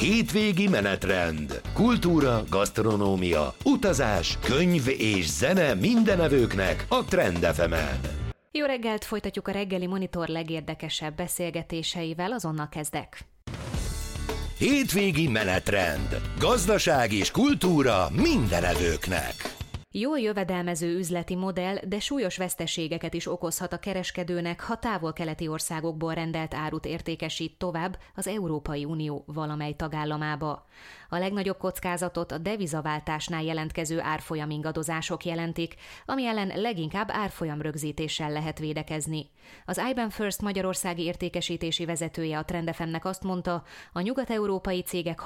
Hétvégi menetrend. Kultúra, gasztronómia, utazás, könyv és zene mindenevőknek a Trend FM-en. Jó reggelt, folytatjuk a reggeli Monitor legérdekesebb beszélgetéseivel, azonnal kezdek. Hétvégi menetrend. Gazdaság és kultúra mindenevőknek. Jól jövedelmező üzleti modell, de súlyos veszteségeket is okozhat a kereskedőnek, ha távol-keleti országokból rendelt árut értékesít tovább az Európai Unió valamely tagállamába. A legnagyobb kockázatot a devizaváltásnál jelentkező árfolyamingadozások jelentik, ami ellen leginkább árfolyamrögzítéssel lehet védekezni. Az IBAN First magyarországi értékesítési vezetője a Trend FM-nek azt mondta, a nyugat-európai cégek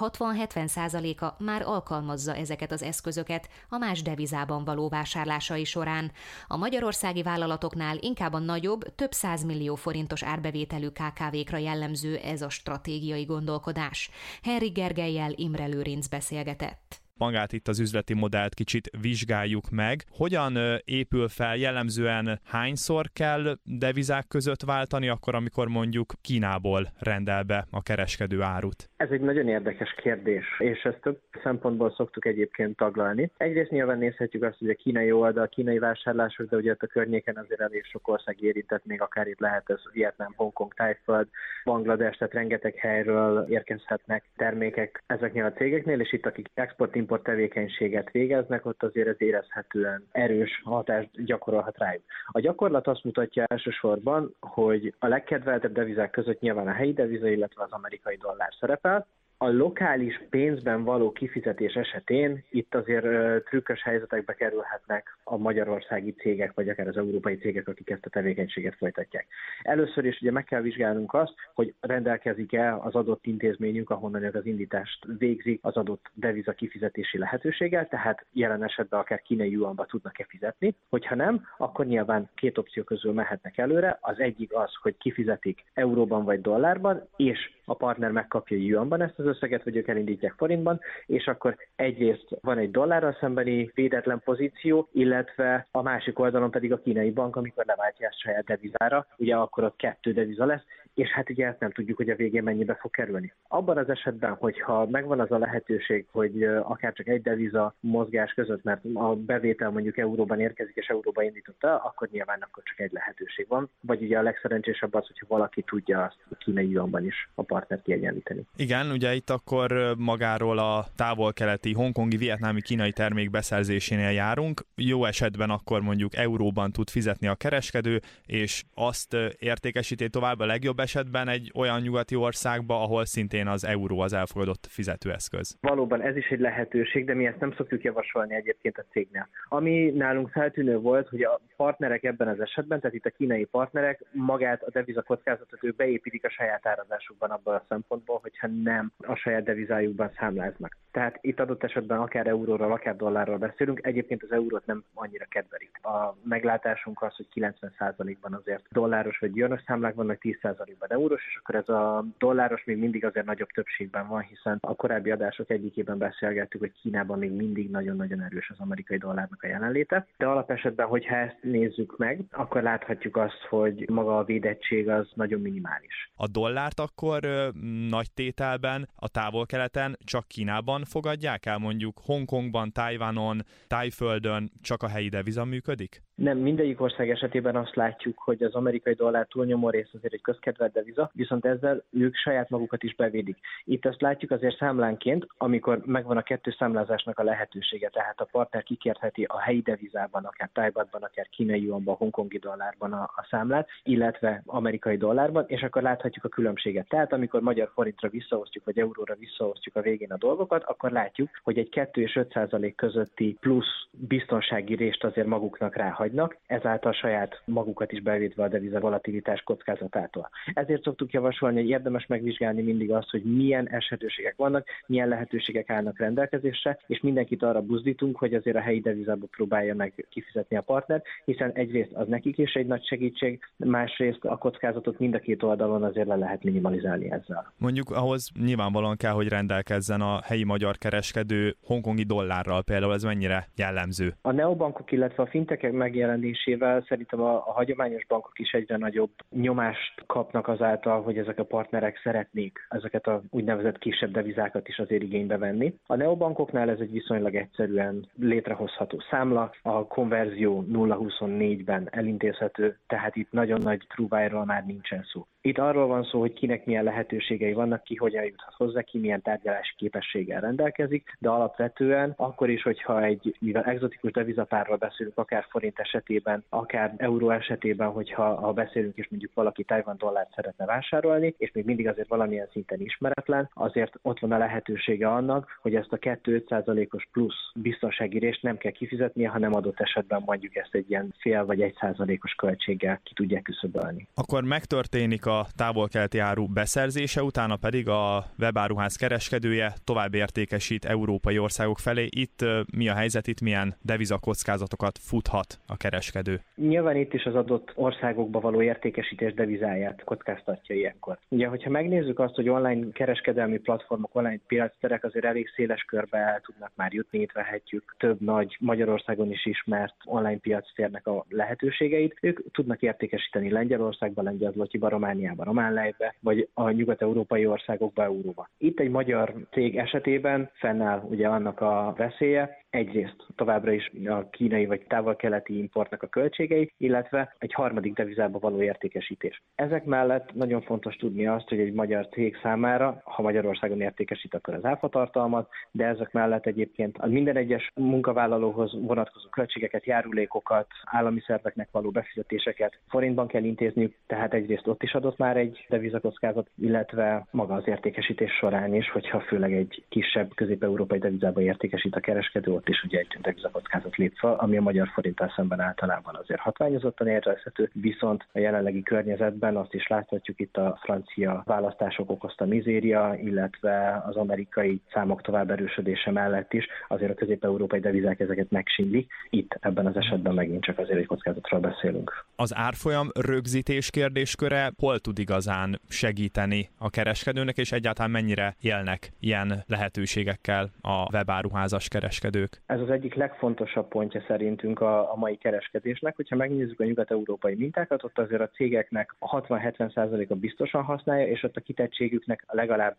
60-70%-a már alkalmazza ezeket az eszközöket a más devizában való vásárlásai során. A magyarországi vállalatoknál inkább a nagyobb, több 100 millió forintos árbevételű KKV-kra jellemző ez a stratégiai gondolkodás. Henrik Gergellyel Imre Lőrinc beszélgetett. Magát itt az üzleti modellt kicsit vizsgáljuk meg. Hogyan épül fel, jellemzően hányszor kell devizák között váltani, akkor, amikor mondjuk Kínából rendel be a kereskedő árut? Ez egy nagyon érdekes kérdés, és ezt több szempontból szoktuk egyébként taglalni. Egyrészt nyilván nézhetjük azt, hogy a kínai oldal, a kínai vásárlások, de ugye a környéken azért elég sok ország érintett, még akár itt lehet ez Vietnám, Hongkong, Tájföld, Banglades, tehát rengeteg helyről érkezhetnek termékek ezeknél a cégeknél, és itt akik export-import tevékenységet végeznek, ott azért ez érezhetően erős hatást gyakorolhat rájuk. A gyakorlat azt mutatja elsősorban, hogy a legkedveltebb devizák között nyilván a helyi deviza, illetve az amerikai dollár szerepel. A lokális pénzben való kifizetés esetén itt azért trükkös helyzetekbe kerülhetnek a magyarországi cégek, vagy akár az európai cégek, akik ezt a tevékenységet folytatják. Először is ugye meg kell vizsgálnunk azt, hogy rendelkezik-e az adott intézményünk, ahonnan az indítást végzi, az adott deviza kifizetési lehetőséggel, tehát jelen esetben akár kínai yuanba tudnak-e fizetni. Hogyha nem, akkor nyilván két opció közül mehetnek előre. Az egyik az, hogy kifizetik euróban vagy dollárban, és a partner megkapja yuanban ezt az összeget, vagy ők elindítják forintban, és akkor egyrészt van egy dollárral szembeni védetlen pozíció, illetve a másik oldalon pedig a kínai bank, amikor leváltja ezt saját devizára, ugye akkor ott 2 deviza lesz, és hát ugye ezt nem tudjuk, hogy a végén mennyibe fog kerülni. Abban az esetben, hogyha megvan az a lehetőség, hogy akár csak egy deviza mozgás között, mert a bevétel mondjuk euróban érkezik, és euróban indította, akkor nyilván akkor csak egy lehetőség van. Vagy ugye a legszerencsésebb az, hogyha valaki tudja azt a kínai yuanban is a partnert kiegyenlíteni. Igen, ugye itt akkor magáról a távol-keleti, hongkongi, vietnámi, kínai termék beszerzésénél járunk. Jó esetben akkor mondjuk euróban tud fizetni a kereskedő, és azt értékesíti tovább a legjobb esetben egy olyan nyugati országba, ahol szintén az euró az elfogadott fizetőeszköz. Valóban ez is egy lehetőség, de mi ezt nem szoktuk javasolni egyébként a cégnél. Ami nálunk feltűnő volt, hogy a partnerek ebben az esetben, tehát itt a kínai partnerek magát a deviza kockázatot ők beépítik a saját árazásukban abban a szempontból, hogyha nem a saját devizájukban számláznak. Tehát itt adott esetben akár euróról, akár dollárról beszélünk, egyébként az eurót nem annyira kedvelik. A meglátásunk az, hogy 90%-ban azért dolláros vagy yuanos számlák vannak, 10%-ban eurós, és akkor ez a dolláros még mindig azért nagyobb többségben van, hiszen a korábbi adások egyikében beszélgettük, hogy Kínában még mindig nagyon-nagyon erős az amerikai dollárnak a jelenléte. De alapesetben, hogyha ezt nézzük meg, akkor láthatjuk azt, hogy maga a védettség az nagyon minimális. A dollárt akkor nagy tételben a távol-keleten csak Kínában fogadják el, mondjuk Hongkongban, Tajvanon, Tájföldön csak a helyi deviza működik? Nem, mindegyik ország esetében azt látjuk, hogy az amerikai dollár túlnyomó rész azért egy közkedvelt deviza, viszont ezzel ők saját magukat is bevédik. Itt azt látjuk azért számlánként, amikor megvan a kettő számlázásnak a lehetősége, tehát a partner kikérheti a helyi devizában, akár tájbatban, akár kínai yuanban, hongkongi dollárban a számlát, illetve amerikai dollárban, és akkor láthatjuk a különbséget. Tehát amikor magyar forintra visszaosztjuk, vagy euróra visszaosztjuk a végén a dolgokat, akkor látjuk, hogy egy 2 és 5% közötti plusz biztonsági rést azért maguknak ráhagynak, ezáltal saját magukat is bevédve a deviza volatilitás kockázatától. Ezért szoktuk javasolni, hogy érdemes megvizsgálni mindig azt, hogy milyen esetőségek vannak, milyen lehetőségek állnak rendelkezésre, és mindenkit arra buzdítunk, hogy azért a helyi devizába próbálja meg kifizetni a partner, hiszen egyrészt az nekik is egy nagy segítség, másrészt a kockázatot mind a két oldalon azért le lehet minimalizálni ezzel. Mondjuk ahhoz nyilvánvalóan kell, hogy rendelkezzen a helyi magyar kereskedő hongkongi dollárral, például ez mennyire jellemző? A neobankok, illetve a fintekek megjelenésével szerintem a hagyományos bankok is egyre nagyobb nyomást kapnak kapnak azáltal, hogy ezek a partnerek szeretnék ezeket a úgynevezett kisebb devizákat is azért igénybe venni. A neobankoknál ez egy viszonylag egyszerűen létrehozható számla, a konverzió 0,24-ben elintézhető, tehát itt nagyon nagy trúvájról már nincsen szó. Itt arról van szó, hogy kinek milyen lehetőségei vannak, ki hogyan juthat hozzá, ki milyen tárgyalási képességgel rendelkezik, de alapvetően akkor is, hogyha mivel egzotikus devizapárról beszélünk, akár forint esetében, akár euró esetében, hogyha beszélünk és mondjuk valaki Tajvan dollárt szeretne vásárolni, és még mindig azért valamilyen szinten ismeretlen, azért ott van a lehetősége annak, hogy ezt a 2-5%-os plusz biztonsági részt nem kell kifizetnie, hanem adott esetben mondjuk ezt egy ilyen fél vagy 1%-os költséggel ki tudják küszöbölni. Akkor megtörténik a távol-keleti áru beszerzése, utána pedig a webáruház kereskedője tovább értékesít európai országok felé. Itt mi a helyzet, itt milyen devizakockázatokat futhat a kereskedő? Nyilván itt is az adott országokba való értékesítés devizáját kockáztatja ilyenkor. Ugye, hogyha megnézzük azt, hogy online kereskedelmi platformok, online piacterek azért elég széles körbe el tudnak már jutni, itt vehetjük több nagy Magyarországon is ismert online piactérnek a lehetőségeit. Ők tudnak értékesíteni Lengyelországba, lengyel zlotyiba, Romániába, román lejbe, vagy a nyugat-európai országokba, euróba. Itt egy magyar cég esetében fennáll ugye annak a veszélye, egyrészt továbbra is a kínai vagy távol-keleti importnak a költségei, illetve egy harmadik devizába való értékesítés. Ezek mellett nagyon fontos tudni azt, hogy egy magyar cég számára, ha Magyarországon értékesít, akkor az áfatartalmat, de ezek mellett egyébként a minden egyes munkavállalóhoz vonatkozó költségeket, járulékokat, állami szerveknek való befizetéseket forintban kell intézniük, tehát egyrészt ott is adott már egy devizakockázat, illetve maga az értékesítés során is, hogyha főleg egy kisebb közép-európai devizába értékesít a kereskedő, ott is ugye egy devizakockázat lép fel, ami a magyar forinttal szemben általában azért hatványozottan érezhető, viszont a jelenlegi környezetben azt is láthatjuk, itt a francia választások okozta mizéria, illetve az amerikai számok tovább erősödése mellett is azért a közép-európai devizák ezeket megsínlik. Itt ebben az esetben megint csak azért egy kockázatról beszélünk. Az árfolyam rögzítés kérdésköre hol tud igazán segíteni a kereskedőnek, és egyáltalán mennyire élnek ilyen lehetőségekkel a webáruházas kereskedők? Ez az egyik legfontosabb pontja szerintünk a mai kereskedésnek. Hogyha megnézzük a nyugat-európai mintákat, ott azért a cégeknek a 60-70%-a biztosan használja, és ott a kitettségüknek a legalább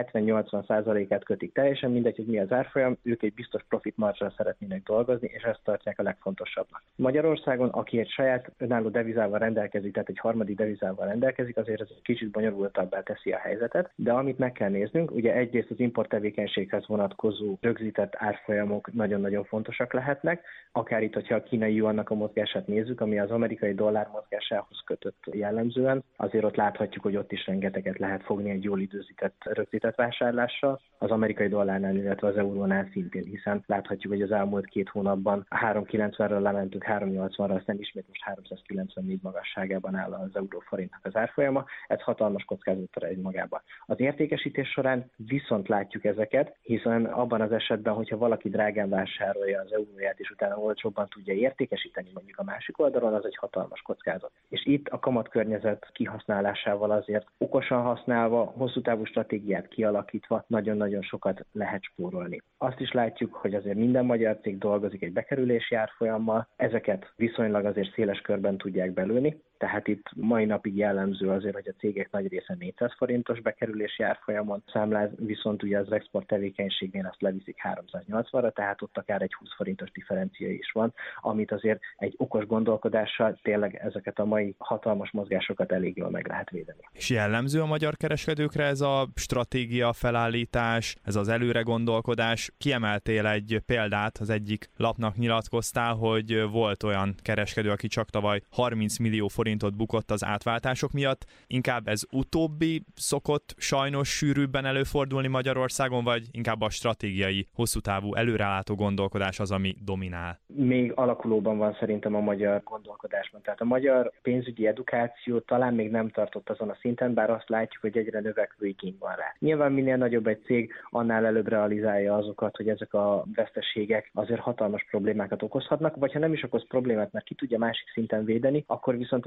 70-80%-át kötik. Teljesen mindegy, hogy mi az árfolyam, ők egy biztos profit marginal szeretnének dolgozni, és ezt tartják a legfontosabbnak. Magyarországon, aki egy saját önálló devizával rendelkezik, tehát egy harmadik devizával rendelkezik, azért ez egy kicsit bonyolultabbá teszi a helyzetet, de amit meg kell néznünk, ugye egyrészt az import tevékenységhez vonatkozó rögzített árfolyamok nagyon-nagyon fontosak lehetnek, akár itt, hogyha a kínai juannak a mozgását nézzük, ami az amerikai dollár mozgásához kötött jellemzően, azért ott láthatjuk, hogy ott is rengeteget lehet fogni egy jól időzített, rögzített vásárlással, az amerikai dollárnál, illetve az eurónál szintén, hiszen láthatjuk, hogy az elmúlt 2 hónapban 3,90-ről lementünk 3,80-ra, aztán ismét most 394 magasságában áll az euró-forintnak az árfolyama, ez hatalmas kockázatra egy magában. Az értékesítés során viszont látjuk ezeket, hiszen abban az esetben, hogyha valaki drágán vásárolja az euróját, és utána olcsóbban tudja értékesíteni mondjuk a másik oldalon, az egy hatalmas kockázat. És itt a kamatkörnyezet kihasználásával azért okosan használva, hosszú távú stratégiát kialakítva nagyon-nagyon sokat lehet spórolni. Azt is látjuk, hogy azért minden magyar cég dolgozik egy bekerülési árfolyammal, ezeket viszonylag azért széles körben tudják belőni, tehát itt mai napig jellemző azért, hogy a cégek nagy része 400 forintos bekerülési árfolyamon számláz, viszont ugye az export tevékenységén azt leviszik 380-ra, tehát ott akár egy 20 forintos differencia is van, amit azért egy okos gondolkodással tényleg ezeket a mai hatalmas mozgásokat elég jól meg lehet védeni. És jellemző a magyar kereskedőkre ez a stratégia felállítás, ez az előre gondolkodás? Kiemeltél egy példát, az egyik lapnak nyilatkoztál, hogy volt olyan kereskedő, aki csak tavaly 30 millió forintot bukott az átváltások miatt. Inkább ez utóbbi szokott sajnos sűrűbben előfordulni Magyarországon, vagy inkább a stratégiai, hosszútávú, előrelátó gondolkodás az, ami dominál? Még alakulóban van szerintem a magyar gondolkodásban. Tehát a magyar pénzügyi edukáció talán még nem tartott azon a szinten, bár azt látjuk, hogy egyre növekvő igény van rá. Nyilván minél nagyobb egy cég, annál előbb realizálja azokat, hogy ezek a veszteségek azért hatalmas problémákat okozhatnak, vagy ha nem is okoz problémát, mert ki tudja másik szinten védeni, akkor viszont ez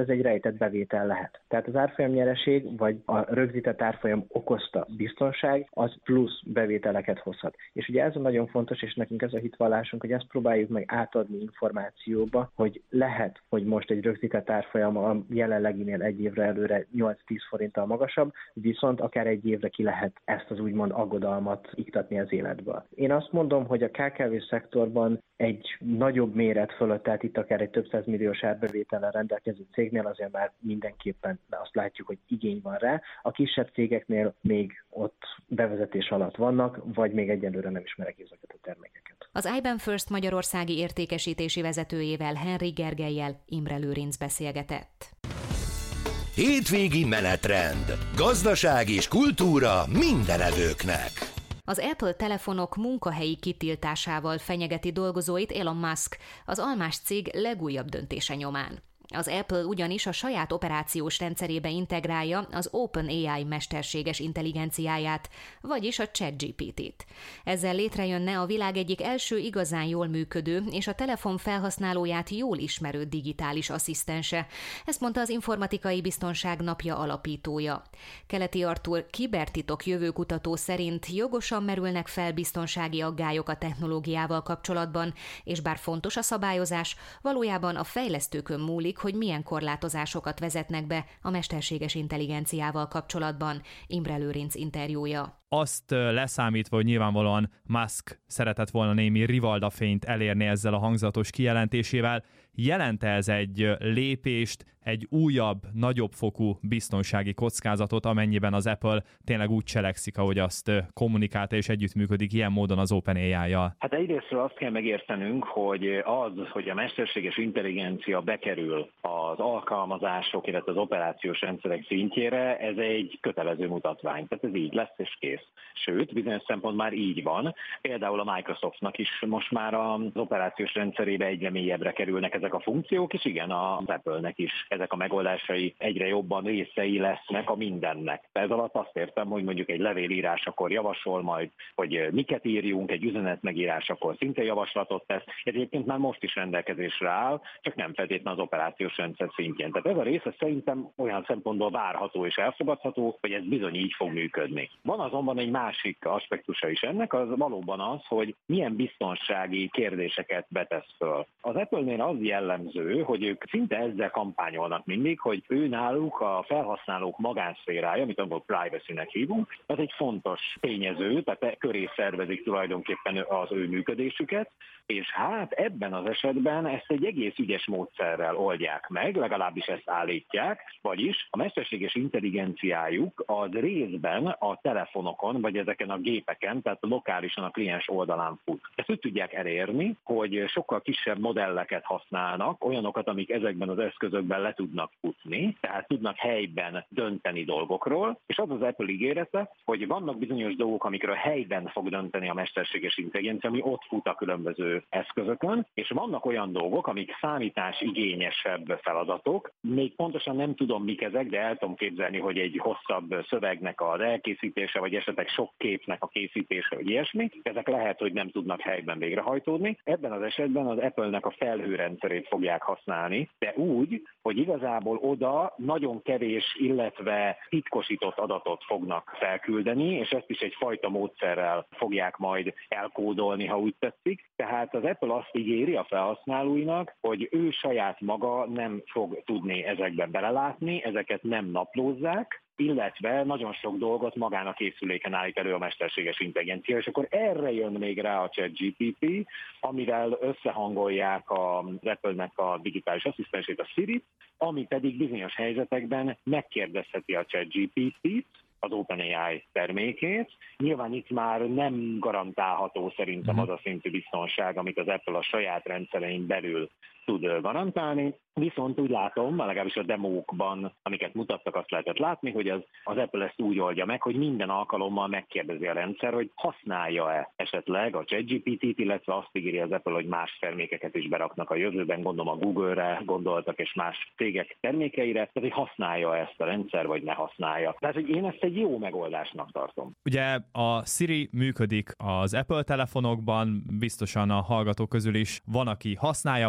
ez egy rejtett bevétel lehet. Tehát az árfolyamnyereség, vagy a rögzített árfolyam okozta biztonság, az plusz bevételeket hozhat. És ugye ez a nagyon fontos, és nekünk ez a hitvallásunk, hogy ezt próbáljuk meg átadni információba, hogy lehet, hogy most egy rögzített árfolyam a jelenleginél egy évre előre 8-10 forinttal magasabb, viszont akár egy évre ki lehet ezt az úgymond aggodalmat iktatni az életből. Én azt mondom, hogy a KKV szektorban egy nagyobb méret fölött, tehát itt akár egy több százmilliós árbevétellel rendelkező cégnél azért már mindenképpen azt látjuk, hogy igény van rá. A kisebb cégeknél még ott bevezetés alatt vannak, vagy még egyelőre nem ismerek ezeket a termékeket. Az IBAN First magyarországi értékesítési vezetőjével, Henry Gergellyel Imre Lőrinc beszélgetett. Hétvégi menetrend. Gazdaság és kultúra mindenevőknek. Az Apple telefonok munkahelyi kitiltásával fenyegeti dolgozóit Elon Musk, az almás cég legújabb döntése nyomán. Az Apple ugyanis a saját operációs rendszerébe integrálja az OpenAI mesterséges intelligenciáját, vagyis a ChatGPT-t. Ezzel létrejönne a világ egyik első igazán jól működő és a telefon felhasználóját jól ismerő digitális asszisztense. Ezt mondta az Informatikai Biztonság Napja alapítója. Keleti Artúr kibertitok jövőkutató szerint jogosan merülnek fel biztonsági aggályok a technológiával kapcsolatban, és bár fontos a szabályozás, valójában a fejlesztőkön múlik, hogy milyen korlátozásokat vezetnek be a mesterséges intelligenciával kapcsolatban. Imre Lőrinc interjúja. Azt leszámítva, hogy nyilvánvalóan Musk szeretett volna némi rivaldafényt elérni ezzel a hangzatos kijelentésével, jelent ez egy lépést, egy újabb, nagyobb fokú biztonsági kockázatot, amennyiben az Apple tényleg úgy cselekszik, ahogy azt kommunikálta és együttműködik ilyen módon az OpenAI-jal? Hát egyrésztről azt kell megértenünk, hogy hogy a mesterséges intelligencia bekerül az alkalmazások, illetve az operációs rendszerek szintjére, ez egy kötelező mutatvány. Tehát ez így lesz és kész. Sőt, bizonyos szempont már így van. Például a Microsoftnak is most már az operációs rendszerébe egyre mélyebbre kerülnek ezek a funkciók, és igen, az Apple-nek is ezek a megoldásai egyre jobban részei lesznek a mindennek. Ez alatt azt értem, hogy mondjuk egy levélírásakor javasol majd, hogy miket írjunk, egy üzenet megírásakor szinte javaslatot tesz. Ez egyébként már most is rendelkezésre áll, csak nem feltétlenül az operációs rendszer szintjén. Tehát ez a része szerintem olyan szempontból várható és elfogadható, hogy ez bizony így fog működni. Van azonban egy másik aspektusa is ennek, az valóban az, hogy milyen biztonsági kérdéseket betesz föl. Az Apple-nél az jellemző, hogy ők szinte ezzel kampányolnak mindig, hogy ő náluk a felhasználók magánszférája, amit angol privacy-nek hívunk, az egy fontos tényező, tehát köré szervezik tulajdonképpen az ő működésüket, és hát ebben az esetben ezt egy egész ügyes módszerrel oldják meg, legalábbis ezt állítják, vagyis a mesterséges intelligenciájuk az részben a telefonokon, vagy ezeken a gépeken, tehát lokálisan a kliens oldalán fut. Ezt úgy tudják elérni, hogy sokkal kisebb modelleket használnak, olyanokat, amik ezekben az eszközökben le tudnak futni, tehát tudnak helyben dönteni dolgokról, és az az Apple ígérete, hogy vannak bizonyos dolgok, amikről helyben fog dönteni a mesterséges intelligencia, ami ott fut a különböző eszközökön, és vannak olyan dolgok, amik számítás igényesebb feladatok. Még pontosan nem tudom, mik ezek, de el tudom képzelni, hogy egy hosszabb szövegnek az elkészítése, vagy esetleg sok képnek a készítése, vagy ilyesmi. Ezek lehet, hogy nem tudnak helyben végrehajtódni. Ebben az esetben az Apple-nek a felhőrendszerét fogják használni, de úgy, hogy igazából oda nagyon kevés, illetve titkosított adatot fognak felküldeni, és ezt is egyfajta módszerrel fogják majd elkódolni, ha úgy tetszik. Tehát az Apple azt ígéri a felhasználóinak, hogy ő saját maga nem fog tudni ezekben belelátni, ezeket nem naplózzák, illetve nagyon sok dolgot magán a készüléken állít elő a mesterséges intelligencia, és akkor erre jön még rá a ChatGPT, amivel összehangolják az Apple-nek a digitális asszisztensét, a Siri, ami pedig bizonyos helyzetekben megkérdezheti a ChatGPT-t, az OpenAI termékét. Nyilván itt már nem garantálható szerintem az a szintű biztonság, amit az Apple a saját rendszerein belül tud garantálni. Viszont úgy látom, legalábbis a demókban, amiket mutattak, azt lehetett látni, hogy az Apple ezt úgy oldja meg, hogy minden alkalommal megkérdezi a rendszer, hogy használja-e esetleg a ChatGPT-t, illetve azt ígéri az Apple, hogy más termékeket is beraknak a jövőben, gondolom a Google-re gondoltak, és más cégek termékeire, tehát hogy használja ezt a rendszer, vagy ne használja. Tehát, hogy én ezt egy jó megoldásnak tartom. Ugye a Siri működik az Apple telefonokban, biztosan a hallgatók közül is van, aki használja, vagy esetleg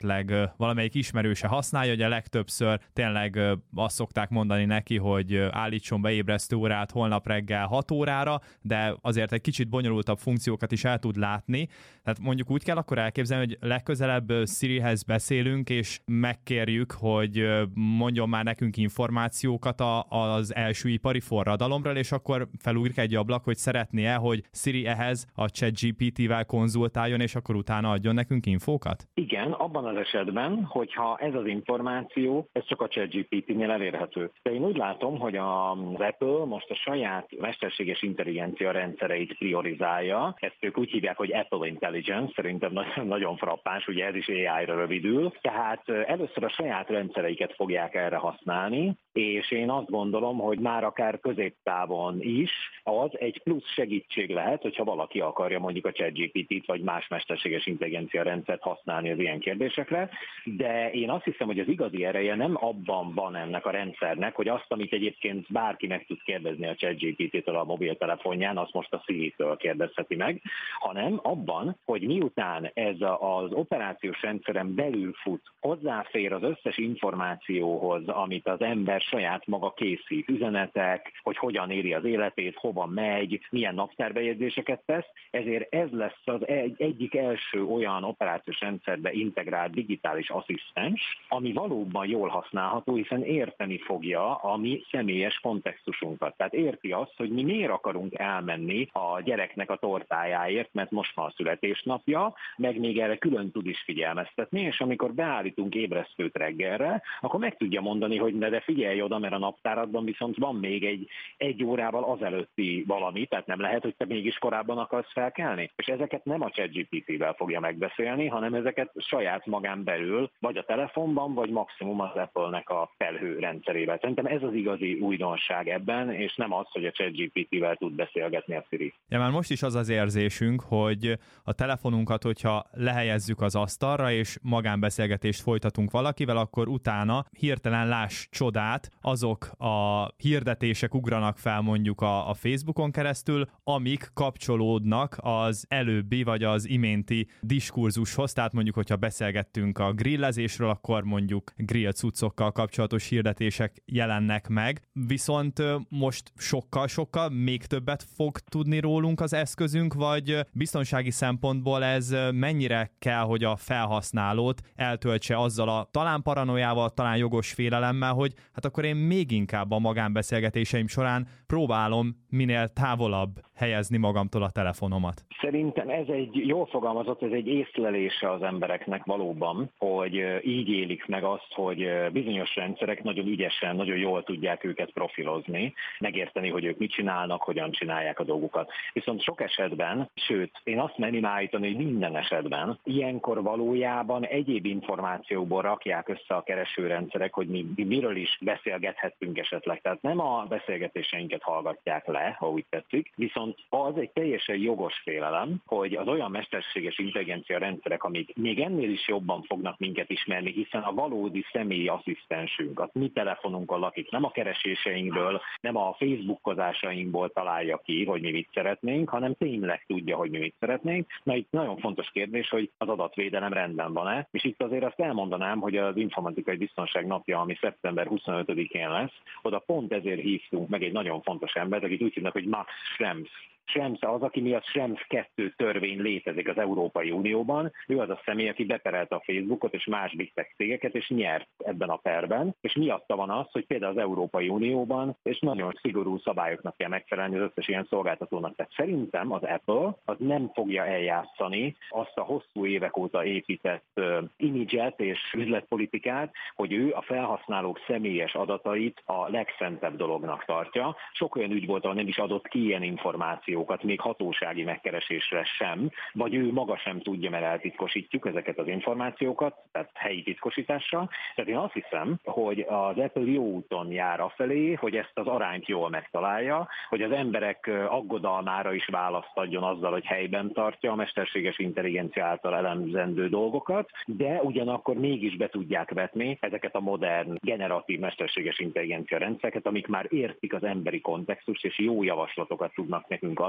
esetleg valamelyik ismerőse használja, hogy a legtöbbször tényleg azt szokták mondani neki, hogy állítson be ébresztő órát holnap reggel 6 órára, de azért egy kicsit bonyolultabb funkciókat is el tud látni. Tehát mondjuk úgy kell akkor elképzelni, hogy legközelebb Sirihez beszélünk, és megkérjük, hogy mondjon már nekünk információkat az első ipari forradalomról, és akkor felugrik egy ablak, hogy szeretné-e, hogy Siri ehhez a ChatGPT-vel konzultáljon, és akkor utána adjon nekünk infókat? Igen, abban az esetben, hogyha ez az információ, ez csak a ChatGPT-nél elérhető. De én úgy látom, hogy az Apple most a saját mesterséges intelligencia rendszereit priorizálja. Ezt ők úgy hívják, hogy Apple Intelligence, szerintem nagyon frappáns, ugye ez is AI-ra rövidül. Tehát először a saját rendszereiket fogják erre használni, és én azt gondolom, hogy már akár középtávon is az egy plusz segítség lehet, hogyha valaki akarja mondjuk a ChatGPT-t vagy más mesterséges intelligencia rendszert használni az ilyen kérdésekre, de én azt hiszem, hogy az igazi ereje nem abban van ennek a rendszernek, hogy azt, amit egyébként bárki meg tud kérdezni a ChatGPT-től a mobiltelefonján, azt most a Siri-től kérdezheti meg, hanem abban, hogy miután ez az operációs rendszeren belül fut, hozzáfér az összes információhoz, amit az ember saját maga készít, üzenetek, hogy hogyan éli az életét, hova megy, milyen naptárbejegyzéseket tesz, ezért ez lesz az egyik első olyan operációs rendszerbe integrált digitális asszisztens, ami valóban jól használható, hiszen érteni fogja a mi személyes kontextusunkat. Tehát érti azt, hogy mi miért akarunk elmenni a gyereknek a tortájáért, mert most van a születésnapja, meg még erre külön tud is figyelmeztetni, és amikor beállítunk ébresztőt reggelre, akkor meg tudja mondani, hogy de figyelj oda, mert a naptáradban viszont van még egy órával azelőtti valami, tehát nem lehet, hogy te mégis korábban akarsz felkelni. És ezeket nem a ChatGPT-vel fogja megbeszélni, hanem ezeket saját magán belül, vagy a telefonban, vagy maximum az Apple-nek a felhő rendszerével. Szerintem ez az igazi újdonság ebben, és nem az, hogy a ChatGPT-vel tud beszélgetni a Siri. Ja, már most is az az érzésünk, hogy a telefonunkat, hogyha lehelyezzük az asztalra, és magánbeszélgetést folytatunk valakivel, akkor utána hirtelen láss csodát, azok a hirdetések ugranak fel mondjuk a Facebookon keresztül, amik kapcsolódnak az előbbi vagy az iménti diskurzushoz, tehát mondjuk, hogyha beszélgettünk a grillezésről, akkor mondjuk grill cuccokkal kapcsolatos hirdetések jelennek meg, viszont most sokkal még többet fog tudni rólunk az eszközünk, vagy biztonsági szempontból ez mennyire kell, hogy a felhasználót eltöltse azzal a talán paranoiával, talán jogos félelemmel, hogy hát akkor én még inkább a magánbeszélgetéseim során próbálom minél távolabb helyezni magamtól a telefonomat. Szerintem ez egy, jól fogalmazott, ez egy észlelése az embereknek valóban, hogy így élik meg azt, hogy bizonyos rendszerek nagyon ügyesen, nagyon jól tudják őket profilozni, megérteni, hogy ők mit csinálnak, hogyan csinálják a dolgukat. Viszont sok esetben, sőt, én azt merném állítani, hogy minden esetben, ilyenkor valójában egyéb információkból rakják össze a keresőrendszerek, hogy mi miről is beszélgethettünk esetleg. Tehát nem a beszélgetéseinket hallgatják le, ha úgy tetszik, viszont az egy teljesen jogos félelem, hogy az olyan mesterséges intelligencia rendszerek, amik még ennél is jobban fognak minket ismerni, hiszen a valódi személyi asszisztensünk, a mi telefonunkon lakik, nem a kereséseinkből, nem a Facebookozásainkból találja ki, hogy mi mit szeretnénk, hanem tényleg tudja, hogy mi mit szeretnénk. Na itt nagyon fontos kérdés, hogy az adatvédelem rendben van-e, és itt azért azt elmondanám, hogy az informatikai biztonság napja, ami szeptember 25-én lesz, oda pont ezért hívtunk meg egy nagyon fontos embert, akit úgy hívnak, hogy Max Schrems. Schrems az, aki miatt Schrems 2 törvény létezik az Európai Unióban. Ő az a személy, aki beperelte a Facebookot és más big tech cégeket, és nyert ebben a perben. És miatta van az, hogy például az Európai Unióban, és nagyon szigorú szabályoknak kell megfelelni az összes ilyen szolgáltatónak. Tehát szerintem az Apple az nem fogja eljátszani azt a hosszú évek óta épített imidzset és üzletpolitikát, hogy ő a felhasználók személyes adatait a legszentebb dolognak tartja. Sok olyan ügy volt, ahol nem is adott ki ilyen információkat, még hatósági megkeresésre sem, vagy ő maga sem tudja, mert eltitkosítjuk ezeket az információkat, tehát helyi titkosításra. Tehát én azt hiszem, hogy az Apple jó úton jár afelé, hogy ezt az arányt jól megtalálja, hogy az emberek aggodalmára is választ adjon azzal, hogy helyben tartja a mesterséges intelligencia által elemzendő dolgokat, de ugyanakkor mégis be tudják vetni ezeket a modern, generatív mesterséges intelligencia rendszereket, amik már értik az emberi kontextust, és jó javaslatokat tudnak nekünk adni,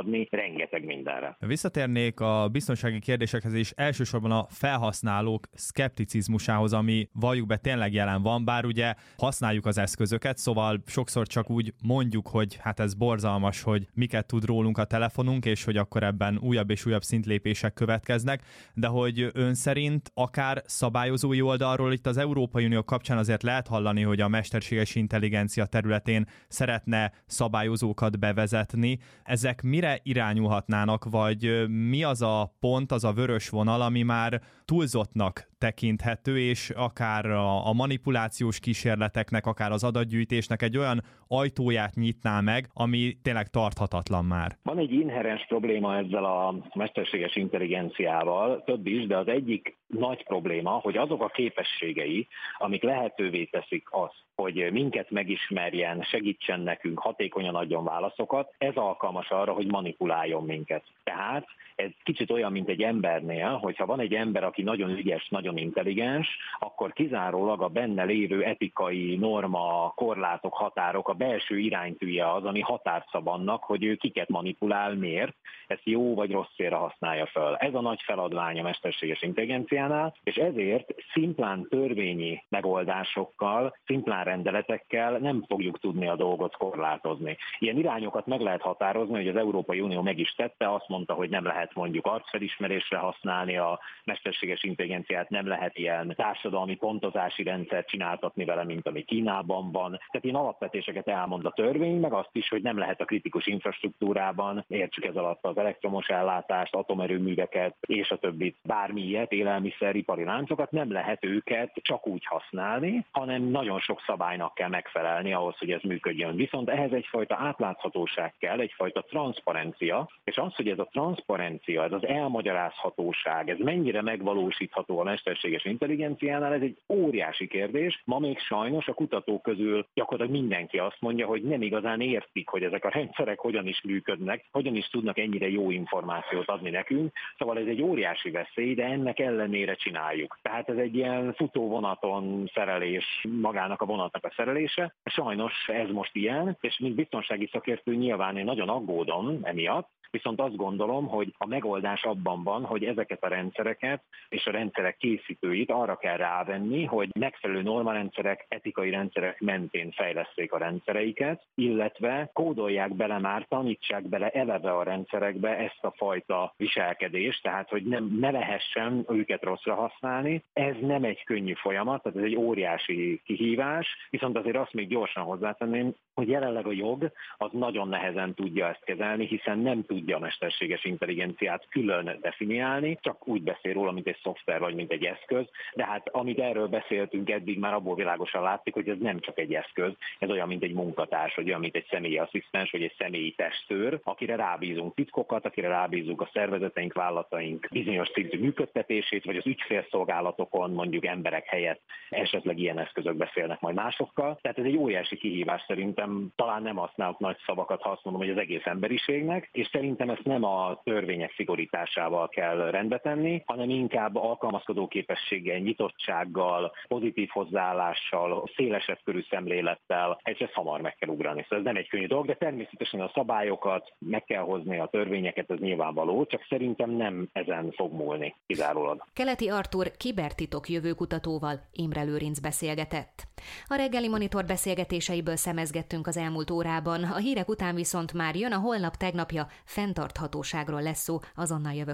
adni rengeteg mindenre. Visszatérnék a biztonsági kérdésekhez és elsősorban a felhasználók szkepticizmusához, ami valljuk be tényleg jelen van, bár ugye használjuk az eszközöket, szóval sokszor csak úgy mondjuk, hogy hát ez borzalmas, hogy miket tud rólunk a telefonunk, és hogy akkor ebben újabb és újabb szintlépések következnek, de hogy ön szerint akár szabályozói oldalról itt az Európai Unió kapcsán azért lehet hallani, hogy a mesterséges intelligencia területén szeretne szabályozókat bevezetni. Ezek mire irányulhatnának, vagy mi az a pont, az a vörös vonal, ami már túlzottnak tekinthető, és akár a manipulációs kísérleteknek, akár az adatgyűjtésnek egy olyan ajtóját nyitná meg, ami tényleg tarthatatlan már. Van egy inherens probléma ezzel a mesterséges intelligenciával, több is, de az egyik nagy probléma, hogy azok a képességei, amik lehetővé teszik azt, hogy minket megismerjen, segítsen nekünk, hatékonyan adjon válaszokat, ez alkalmas arra, hogy manipuláljon minket. Tehát ez kicsit olyan, mint egy embernél, hogyha van egy ember, aki nagyon ügyes, nagyon intelligens, akkor kizárólag a benne lévő etikai norma, korlátok, határok, a belső iránytűje az, ami határt szab annak, hogy ő kiket manipulál, miért, ezt jó vagy rossz célra használja fel. Ez a nagy feladvány a mesterséges intelligenciánál, és ezért szimplán törvényi megoldásokkal, szimplán rendeletekkel nem fogjuk tudni a dolgot korlátozni. Ilyen irányokat meg lehet határozni, hogy az Európai Unió meg is tette, azt mondta, hogy nem lehet mondjuk arcfelismerésre használni a mesterséges intelligenciát, nem lehet ilyen társadalmi pontozási rendszert csináltatni vele, mint ami Kínában van. Tehát ilyen alapvetéseket elmond a törvény, meg azt is, hogy nem lehet a kritikus infrastruktúrában, értsük ez alatt az elektromos ellátást, atomerőműveket és a többit, bármi ilyet, élelmiszeripari láncokat, nem lehet őket csak úgy használni, hanem nagyon sok szabálynak kell megfelelni ahhoz, hogy ez működjön. Viszont ehhez egyfajta átláthatóság kell, egyfajta transzparencia, és az, hogy ez a transzparencia, ez az elmagyarázhatóság, ez mennyire megvalósítható a mesterséges intelligenciánál, ez egy óriási kérdés. Ma még sajnos a kutatók közül gyakorlatilag mindenki azt mondja, hogy nem igazán értik, hogy ezek a rendszerek hogyan is működnek, hogyan is tudnak ennyire jó információt adni nekünk. Szóval ez egy óriási veszély, de ennek ellenére csináljuk. Tehát ez egy ilyen futóvonaton szerelés, magának a vonatnak a szerelése. Sajnos ez most ilyen, és mint biztonsági szakértő nyilván én nagyon aggódom emiatt, viszont azt gondolom, hogy a megoldás abban van, hogy ezeket a rendszereket és a rendszerek készítőit arra kell rávenni, hogy megfelelő normarendszerek, etikai rendszerek mentén fejleszték a rendszereiket, illetve kódolják bele már, tanítsák bele eleve a rendszerekbe ezt a fajta viselkedést, tehát hogy ne lehessen őket rosszra használni. Ez nem egy könnyű folyamat, tehát ez egy óriási kihívás, viszont azért azt még gyorsan hozzátenném, hogy jelenleg a jog az nagyon nehezen tudja ezt kezelni, hiszen nem tudja a mesterséges intelligenciát külön definiálni, csak úgy beszél róla, mint egy szoftver vagy mint egy eszköz, de hát amit erről beszéltünk eddig, már abból világosan látszik, hogy ez nem csak egy eszköz, ez olyan, mint egy munkatárs, vagy olyan, mint egy személyi asszisztens, vagy egy személyi testőr, akire rábízunk titkokat, akire rábízunk a szervezeteink, vállalataink bizonyos szintű működtetését, vagy az ügyfélszolgálatokon mondjuk emberek helyett esetleg ilyen eszközök beszélnek majd másokkal. Tehát ez egy óriási kihívás szerintem, talán nem használok nagy szavakat, ha azt mondom, hogy az egész emberiségnek, és szerintem ezt nem a törvények szigorításával kell rendbe tenni, hanem inkább alkalmazkodó képességgel, nyitottsággal, pozitív hozzáállással, szélesebb körű szemlélettel, és ezt hamar meg kell ugrani. Szóval ez nem egy könnyű dolog, de természetesen a szabályokat meg kell hozni, a törvényeket, ez nyilvánvaló, csak szerintem nem ezen fog múlni kizárólag. Keleti Artúr kibertitok jövőkutatóval Imre Lőrinc beszélgetett. A reggeli monitor beszélgetéseiből szemezgettünk az elmúlt órában, a hírek után viszont már jön a holnap tegnapja, fenntarthatóságról lesz szó, azonnal jövök